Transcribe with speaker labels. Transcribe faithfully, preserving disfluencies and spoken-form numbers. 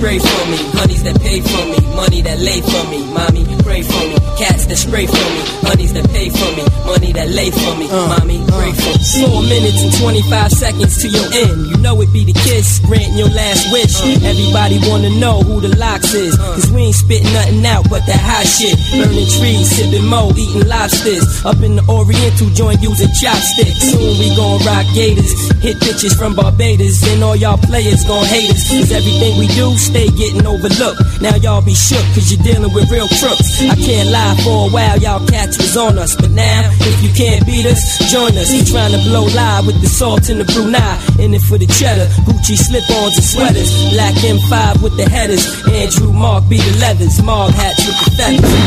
Speaker 1: pray for me, honeys that pay for me, money that lay for me, mommy, pray for me, cats that spray for me, honeys that pay for me, money that lay for me, uh, mommy, pray for me. Four minutes and twenty-five seconds to your end, you know it be the kiss, granting your last wish. Uh, Everybody wanna know who the locks is, cause we ain't spitting nothing out but that hot shit. Burning trees, sipping mo, eating lobsters, up in the Oriental joint using chopsticks. Soon we gon' rock gators, hit bitches from Barbados, and all y'all players gon' hate us, cause everything we do stay getting overlooked. Now y'all be shook, cause you're dealing with real crooks. I can't lie, for a while y'all cats was on us, but now, if you can't beat us, join us. We trying to blow live with the salt and the Brunei, in it for the cheddar, Gucci slip-ons and sweaters, Black M five with the headers, Andrew Mark be the leathers, Mark hats with the feathers.